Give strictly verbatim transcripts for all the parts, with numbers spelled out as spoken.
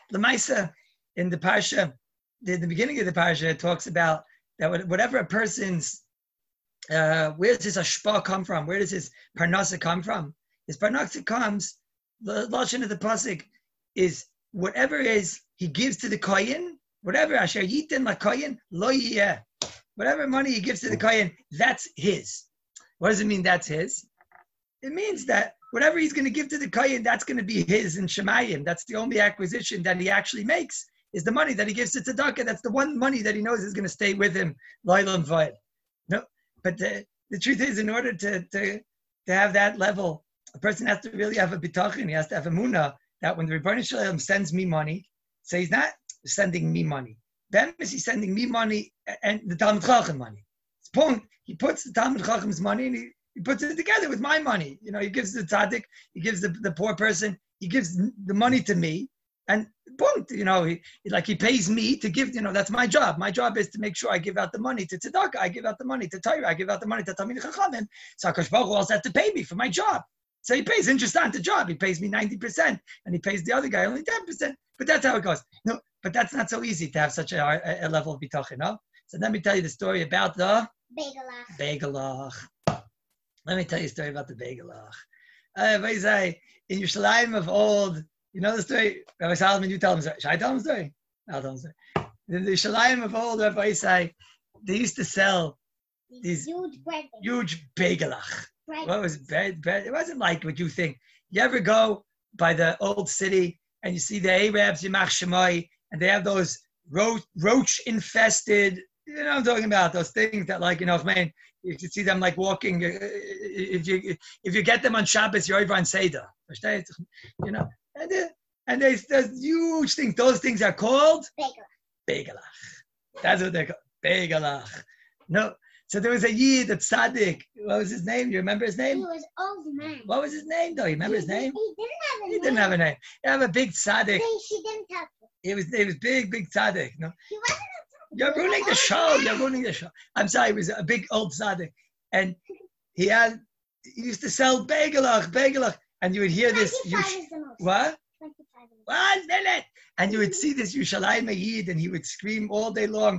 Lamaisa, in the parsha, the, the beginning of the parsha, it talks about that whatever a person's, uh, where does his ashpa come from? Where does his parnasa come from? His parnasa comes, the lashon of the pasuk is whatever is he gives to the kohen, whatever asher yitin la kohen lo yiyeh. Whatever money he gives to the kohen, that's his. What does it mean that's his? It means that whatever he's going to give to the kohen, that's going to be his in Shemayim. That's the only acquisition that he actually makes, is the money that he gives to tzedakah. That's the one money that he knows is going to stay with him. L'olam v'ed. No, but the, the truth is, in order to, to, to have that level, a person has to really have a bitachon. He has to have a munah that when the Rebbeinu Shalom sends me money, so he's not sending me money. Then is he sending me money and the Talmud Chacham money. It's point. He puts the Talmud Chacham's money and he, he puts it together with my money. You know, he gives the tzaddik, he gives the, the poor person, he gives the money to me, and point. You know, he, like he pays me to give. You know, that's my job. My job is to make sure I give out the money to tzedakah, I give out the money to Torah, I give out the money to Talmid Chachamim. So HaKadosh Baruch Hu also has to pay me for my job. So he pays interest on the job. He pays me ninety percent, and he pays the other guy only ten percent. But that's how it goes. No, but that's not so easy to have such a, a, a level of bitachon, no? So let me tell you the story about the Begelach. Begelach. Let me tell you a story about the Begelach. Uh, I say, in Yerushalayim of old, you know the story? Rabbi Solomon, you tell them the story. Should I tell them the story? I'll tell them the story. In the Yerushalayim of old, Rabbi say, they used to sell these huge bread. Huge Begelach. What was bread? Bread? It wasn't like what you think. You ever go by the old city and you see the Arabs, Yimach Shemai, and they have those ro- roach-infested, you know what I'm talking about, those things that, like, you know, man, you can see them like walking. If you if you get them on Shabbos, you're over on Seder. You know, and they, and there's those huge things. Those things are called Begelach. Begelach. That's what they're called. Begelach. No. So there was a Yid, a tzaddik. What was his name? You remember his name? He was old man. What was his name, though? You remember he, his name? He didn't have a he name. didn't have a name. He had a big tzaddik. He, she didn't touch it. It was, it was big, big tzaddik. No? He wasn't a tzaddik. You're ruining the show. You're ruining the show. I'm sorry. He was a big old tzaddik. And he had, he used to sell begelach, begelach. And you would hear this. You, is the most. What? twenty-five is One minute. And you would see this Yerushalayim Yid, and he would scream all day long,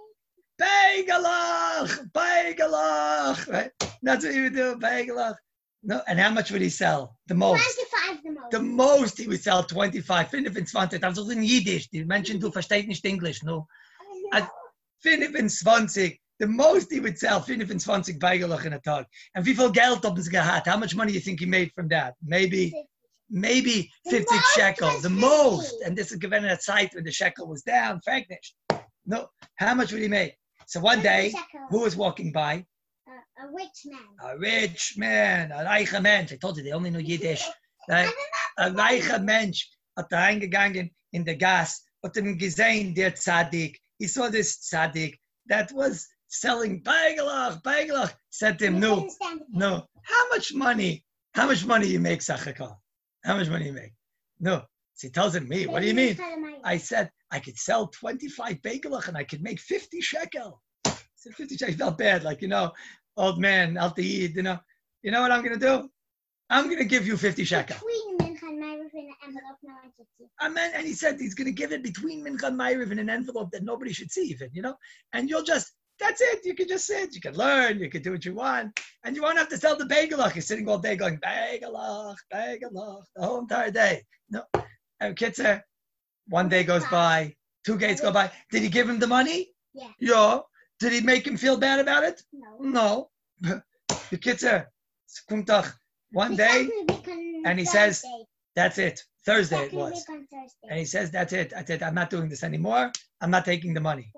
Begelach, Begelach, right? That's what he would do, Begelach. No, and how much would he sell? The most. twenty-five the most. The most he would sell twenty-five. fünfundzwanzig. Das was in Yiddish. Die Menschen, du verstehst nicht English, no? At fünfundzwanzig. The most he would sell, fünfundzwanzig Begelach in a tag. And wie viel Geld haben sie gehabt? How much money do you think he made from that? Maybe, maybe fifty shekels. The most. And this is given at a site when the shekel was down. Frank nicht. No. How much would he make? So one day, who was walking by? Uh, a rich man. A rich man, a reicher Mensch. I told you, they only know Yiddish. Right? A reicher Mensch hat da reingegangen in the gas, hat ihm gesehen, der Tzaddik. He saw this Tzaddik that was selling Begelach, Begelach. Said to him, no, no. How much money, how much money you make, Sachakal? How much money you make? No. So he tells him, me, what do you mean? I said, I could sell twenty-five Begelach and I could make fifty shekel. I said, fifty shekel, felt bad. Like, you know, old man, Al Ta'id, you know. You know what I'm going to do? I'm going to give you fifty shekel. Between Mincha and Ma'ariv in an envelope no one should see. Amen. And he said he's going to give it between Mincha and Ma'ariv in an envelope that nobody should see even, you know. And you'll just, that's it. You can just sit. You can learn. You can do what you want. And you won't have to sell the Begelach. You're sitting all day going, Begelach, Begelach, the whole entire day. No. And Kitzer, one day goes by, two days go by. Did he give him the money? Yeah. Yeah. Did he make him feel bad about it? No. No. The Kitzer, kommt doch one day, and he says, that's it. Thursday it was. And he says, that's it. I said, I'm not doing this anymore. I'm not taking the money.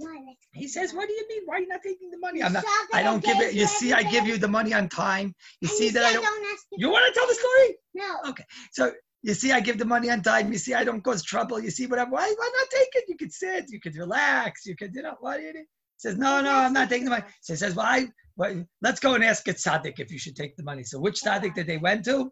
He says, what do you mean? Why are you not taking the money? I'm not, I don't give it. You see, I give you the money on time. You see that I don't. You want to tell the story? No. Okay. So, you see, I give the money on time. You see, I don't cause trouble. You see, whatever. Why, why not take it? You could sit. You could relax. You could, you know, what do you do? He says, no, no, I'm not taking the money. So he says, well, I, well, let's go and ask a tzaddik if you should take the money. So which tzaddik did they went to?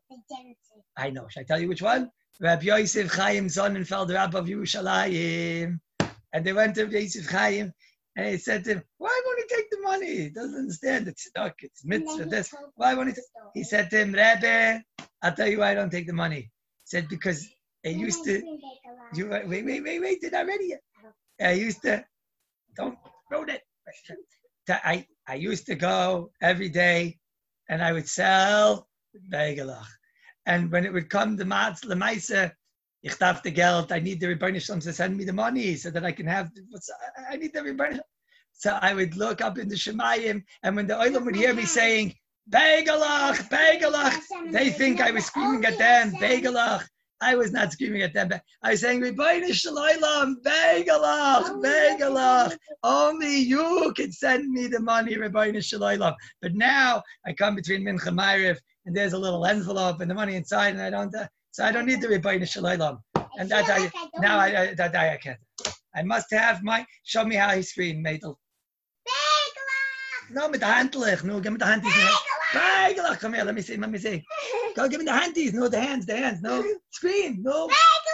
I know. Should I tell you which one? Rabbi Yosef Chaim Sonnenfeld, Rabbi of Yerushalayim. And they went to Yosef Chaim, and he said to him, why won't he take the money? He doesn't understand. It's stuck. It's mitzvah. This. Why won't he? T-? He said to him, Rabbi, I'll tell you why I don't take the money. He said, because it used to, You wait, wait, wait, wait. Did I ready yet? I used to. Don't wrote it. I I used to go every day, and I would sell begelach. And when it would come to Matz Lemaisa, ich darf the geld. I need the Rebbeinu Shalom to send me the money so that I can have. What's I need the Rebbeinu. So I would look up in the Shemayim, and when the Olam would hear me saying begelach, begelach, they think I was screaming at them begelach. I was not screaming at them. I was saying, Rebbeinu Shalom, begelach, begelach. Only you can send me the money, Rebbeinu Shalom. But now I come between Mincha and Ma'ariv, and there's a little envelope and the money inside, and I don't. Uh, so I don't need the Rebbeinu Shalom. And that I now I, I that I, I can't. I must have my. Show me how he screamed, Madel. Begelach. No, with the handlich. No, give me the handies. Begelach. Come here. Let me see. Let me see. Go give me the handies. No, the hands. The hands. No. Scream. No.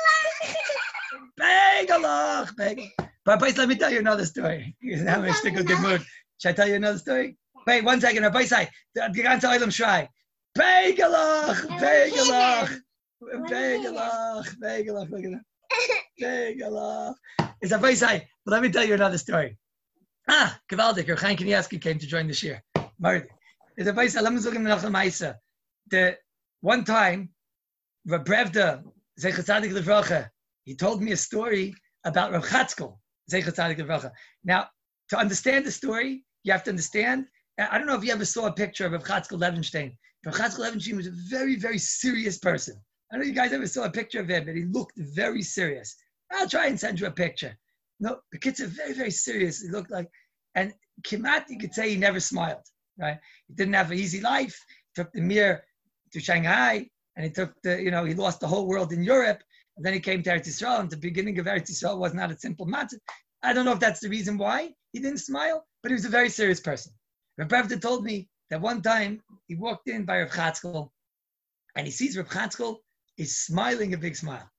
Begelach. Begelach. But please let me tell you another story. Now I'm in a good mood. Should I tell you another story? Wait one second. Rabbi say the ganze Olam Shrei. Begelach. Begelach. Begelach. Begelach. Look at that. Begelach. It's a voice I. But let me tell you another story. Ah, Kavaldik or Chaim Kanievsky came to join this year. Marty. It's a voice I. Let me look at the Maisa. The one time, Reb Brevda Zecher Tzadik Livracha, he told me a story about Reb Chatzkel Zecher Tzadik Livracha. Now, to understand the story, you have to understand. I don't know if you ever saw a picture of Reb Chatzkel Levenstein. Reb Chatzkel Levenstein was a very, very serious person. I don't know if you guys ever saw a picture of him, but he looked very serious. I'll try and send you a picture. No, the kids are very, very serious. He looked like, and Kimat, you could say he never smiled, right? He didn't have an easy life. He took the Mir to Shanghai, and he took the, you know, he lost the whole world in Europe, and then he came to Eretz Yisrael, and the beginning of Eretz Yisrael was not a simple matter. I don't know if that's the reason why he didn't smile, but he was a very serious person. Reb Brevda told me that one time he walked in by Reb Chatzkel, and he sees Reb Chatzkel is smiling a big smile.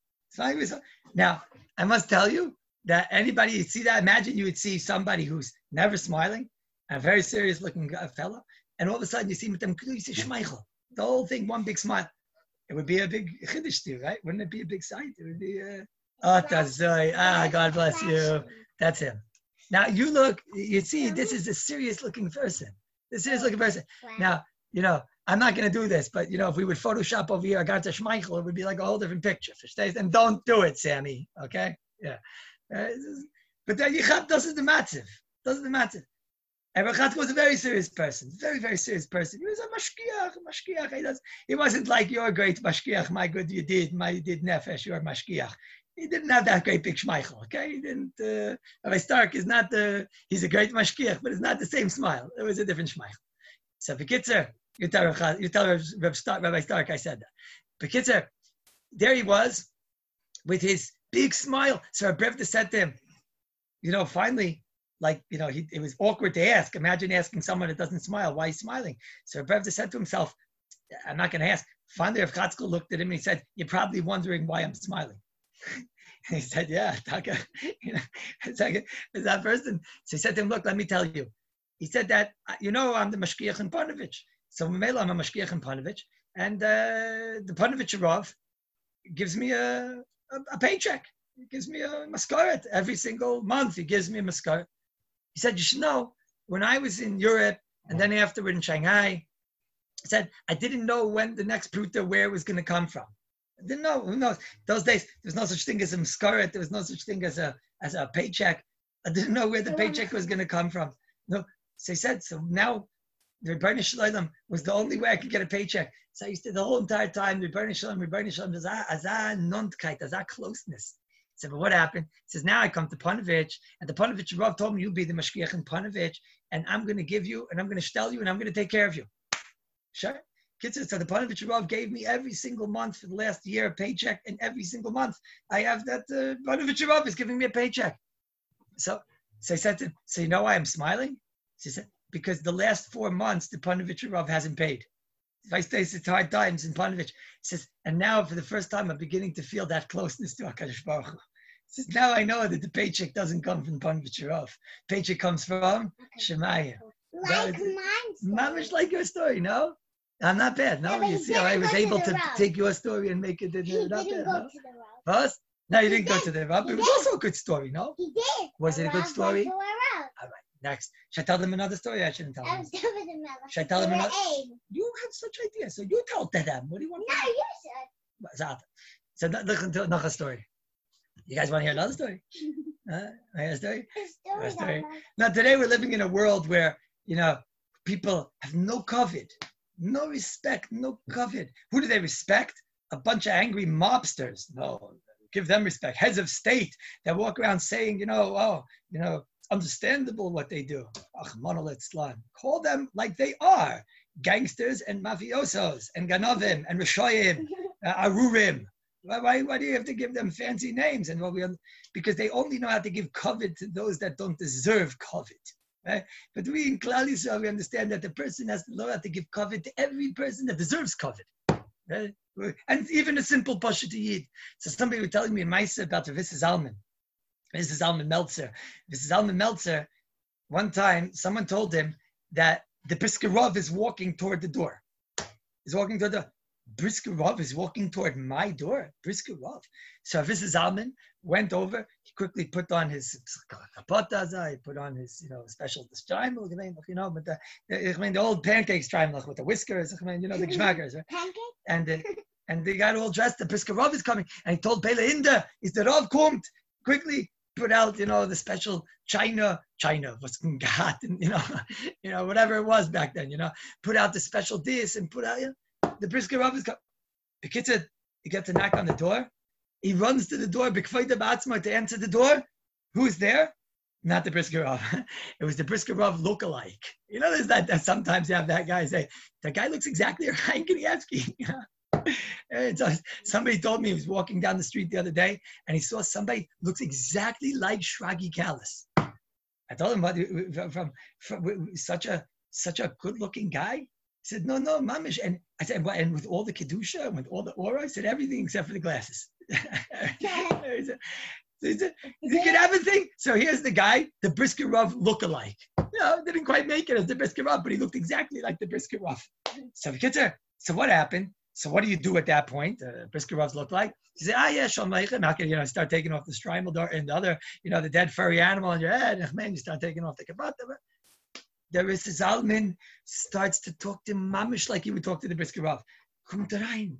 Now, I must tell you that anybody you see that, imagine you would see somebody who's never smiling, a very serious looking fellow, and all of a sudden you see with them, you see Shmeichel, the whole thing, one big smile. It would be a big chiddush to you, right? Wouldn't it be a big sight? It would be a, oh, that's ah, God bless you. That's him. Now you look, you see, this is a serious looking person. The serious looking person. Now, you know, I'm not going to do this, but, you know, if we would Photoshop over here, Agartha Schmeichel, it would be like a whole different picture. And don't do it, Sammy, okay? Yeah. Uh, but then Yichab doesn't the matziv. Doesn't the matziv. And Rachat was a very serious person. Very, very serious person. He was a mashkiach, mashkiach. He, does, he wasn't like your great mashkiach, my good you did, my you did nefesh, your mashkiach. He didn't have that great big schmeichel, okay? He didn't, uh, Rabbi Stark is not the, he's a great mashkiach, but it's not the same smile. It was a different schmeichel. So, Bekitzer, you tell, you tell Rabbi Stark, Rabbi Stark I said that. Bekitzer, there he was with his big smile. So Rabbi Brevda said to him, you know, finally, like, you know, he, it was awkward to ask. Imagine asking someone that doesn't smile, why he's smiling. So Rabbi Brevda said to himself, I'm not going to ask. Finally, Rav Chatzkel looked at him and he said, you're probably wondering why I'm smiling. And he said, yeah, Taka, you know, it's like, it's that person. So he said to him, look, let me tell you. He said that, you know, I'm the Mashkiach in Panovich. So I'm a Mashkiach in Panovich. And uh, the Panovich Rav gives me a, a, a paycheck. He gives me a maskaret every single month. He gives me a maskaret. He said, you should know, when I was in Europe and then afterward in Shanghai, he said, I didn't know when the next pruta, where it was going to come from. I didn't know. Who knows? Those days, there was no such thing as a maskaret. There was no such thing as a as a paycheck. I didn't know where the paycheck was going to come from. No. So he said, so now the Rebbeinu Shalom was the only way I could get a paycheck. So I used to, the whole entire time, the Rebbeinu Shalom, Rebbeinu Shalom, there's a non-kite, there's a closeness. He said, but what happened? He says, now I come to Panovich, and the Panovich Rav told me, you'll be the Mashkiach in Panovich, and I'm going to give you, and I'm going to tell you, and I'm going to take care of you. Sure. So the Panovich Rav gave me every single month for the last year a paycheck, and every single month I have that uh, Panovich Rav is giving me a paycheck. So, so I said to him, so you know why I'm smiling? She said, because the last four months, the Panovich Rav hasn't paid. If I stay at hard times in Panovich, he says, and now for the first time, I'm beginning to feel that closeness to HaKadosh Baruch Hu. He says, now I know that the paycheck doesn't come from Panovich Rav. Paycheck comes from Shemayim. Like mine. Mamish like your story, no? I'm not bad, no? Yeah, You see how I was able to take your story and make it, He uh, not didn't bad, go no? to the Rav. What? No, you He didn't go did. to the Rav. He It was did. also a good story, no? He did. Was it a good Rav story? went to a road. All right, next. Should I tell them another story? I shouldn't tell I them. was there with the mother. Should I tell them They were another? eight. You have such ideas, so you tell them. What do you want? No, you said. So listen to another story. You guys want to hear another story? Uh, I hear a story? The story That's right. that was- Now, today we're living in a world where, you know, people have no COVID, no respect, no COVID. Who do they respect? A bunch of angry mobsters. No, give them respect. Heads of state that walk around saying, you know, oh, you know, it's understandable what they do. Ach, monolith slime. Call them like they are. Gangsters and mafiosos and ganovim and rishoyim, uh, arurim. Why, why, why do you have to give them fancy names? And what we because they only know how to give covet to those that don't deserve covet. Right? But we in Klal Yisrael, we understand that the person has to learn how to give covet to every person that deserves covet. Right? And even a simple Pasha to Yid. So somebody was telling me in Maisa about the Missus Zalman. Missus Zalman Meltzer. Missus Zalman Meltzer, one time someone told him that the Brisker Rav is walking toward the door. He's walking toward the Brisker Rav is walking toward my door. Brisker Rav. So Missus Zalman went over. He quickly put on his kapota. He put on his, you know, special strimel, you know, but the, the, I mean, the old pancake strimel with the whiskers, I mean, you know, the geschmackers, right? Pancake? And uh, and they got all dressed. The Brisker Rav is coming, and he told Pele Inda, "Is the Rav kommt?" Quickly put out, you know, the special China, China, what's got, and you know, you know, whatever it was back then, you know, put out the special dish and put out, you know, the Brisker Rav is coming. The kid said, he gets a knock on the door. He runs to the door, B'kfayda B'atzma, to answer the door. Who's there? Not the Brisker Rav. It was the Brisker Rav lookalike. You know, there's that, that sometimes you have that guy say, that guy looks exactly like Chaim Kanievsky. And so somebody told me he was walking down the street the other day and he saw somebody looks exactly like Shragi Callis. I told him, what, from, from, from such a such a good-looking guy? He said, no, no, mamish. And I said, what, and with all the kedusha and with all the aura? I said, everything except for the glasses. He said, he said, you can have everything. So here's the guy, the Brisker Rav lookalike. You know, didn't quite make it as the Brisker Rav, but he looked exactly like the Brisker Rav. So so what happened? So what do you do at that point? Uh, Brisker Ravs look like? You say, ah, yeah, Shalom Aleichem. How can you know, start taking off the strimel and the other, you know, the dead furry animal on your head? Man, you start taking off the kabata. The Missus Zalman starts to talk to Mamish like he would talk to the Brisker Rav. Come to Rhein.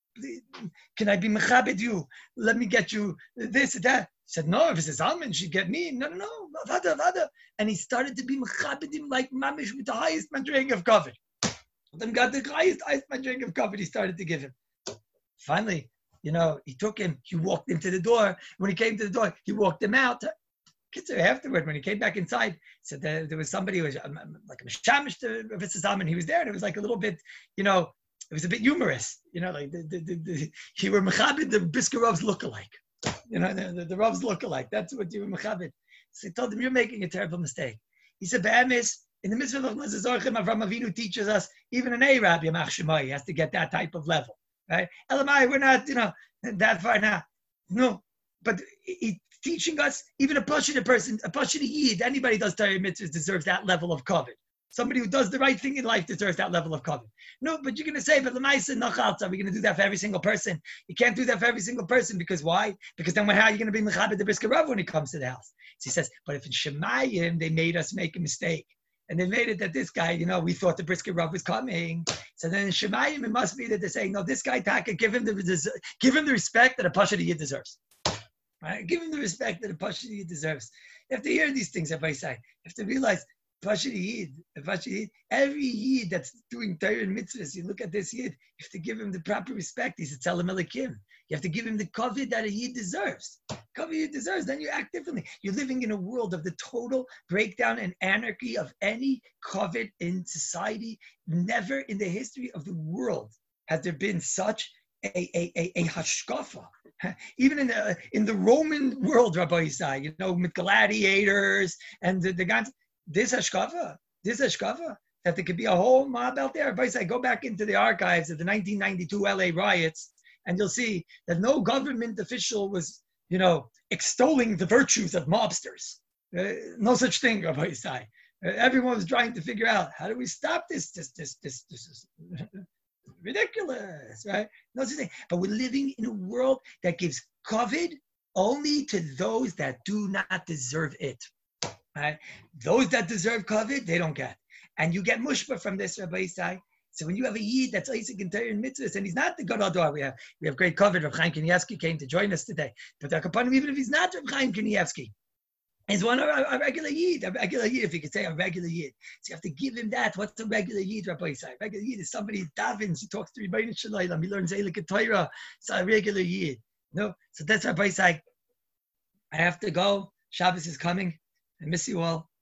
Can I be mechabed you? Let me get you this and that. He said, no, if it's Zalman, she'd get me. No, no, no. Vada, vada. And he started to be mechabed him like Mamish with the highest madrig of covet. Then got the highest ice my drink of coffee he started to give him. Finally, you know, he took him, he walked him to the door. When he came to the door, he walked him out. Afterward, when he came back inside, said that there was somebody who was um, like a mishamish to Missus Zalman. He was there, and it was like a little bit, you know, it was a bit humorous. You know, like the, the, the, the, he were mechabed the Brisker Ravs look-alike. You know, the, the, the Ravs look-alike. That's what you were mechabed. So he told him, you're making a terrible mistake. He said, Ba'amis, in the mitzvah of Mazazorchim, Avram Avinu teaches us even an Arab Yamach Shemai has to get that type of level, right? Elamai, we're not, you know, that far now. No, but he's teaching us even a passionate person, a passionate Yid, anybody does Torah mitzvahs deserves that level of covet. Somebody who does the right thing in life deserves that level of covet. No, but you're going to say, but Lamaisa, Nachalta, we're going to do that for every single person. You can't do that for every single person because why? Because then how are you going to be Mechabed the Brisker Rav when he comes to the house? So he says, but if in Shemayim, they made us make a mistake. And they made it that this guy, you know, we thought the Brisker Rav was coming. So then in Shemayim, it must be that they're saying, no, this guy, Taka, give him the give him the respect that a Pasha Yid deserves. Right? Give him the respect that a Pasha Yid deserves. You have to hear these things, if I say. You have to realize, Pasha Yid, Pasha Yid, every Yid that's doing Torah and mitzvahs, you look at this Yid, you have to give him the proper respect. He's a Tzelem Elikim. You have to give him the covet that a Yid deserves. Covet Yid deserves, then you act differently. You're living in a world of the total breakdown and anarchy of any covet in society. Never in the history of the world has there been such a, a, a, a hashkafa. Even in the, in the Roman world, Rabbi Yisai, you know, with gladiators and the, the guys, this hashkafa, this hashkafa, that there could be a whole mob out there. Rabbi Yisai, go back into the archives of the nineteen ninety-two L A riots, and you'll see that no government official was, you know, extolling the virtues of mobsters. Uh, no such thing, Rabbi Yisai. Uh, everyone was trying to figure out, how do we stop this? This, this, this, this is ridiculous, right? No such thing. But we're living in a world that gives COVID only to those that do not deserve it. Right? Those that deserve kavod, they don't get. And you get mushba from this, Rabbi Isai. So when you have a yid that's Isaac and Torah and mitzvahs, and he's not the Gadol Dor, we have we have great kavod. Rav Chaim Kanievsky came to join us today. But even if he's not Rav Chaim Kanievsky, he's one of a, a regular yid, a regular yid, if you could say a regular yid. So you have to give him that. What's a regular yid, Rabbi Isai? Regular yid is somebody who davens, he talks to Rebbeinu Shalom, he learns Eilik Torah. It's a regular yid. No, so that's Rabbi Isai. I have to go. Shabbos is coming. I miss you all.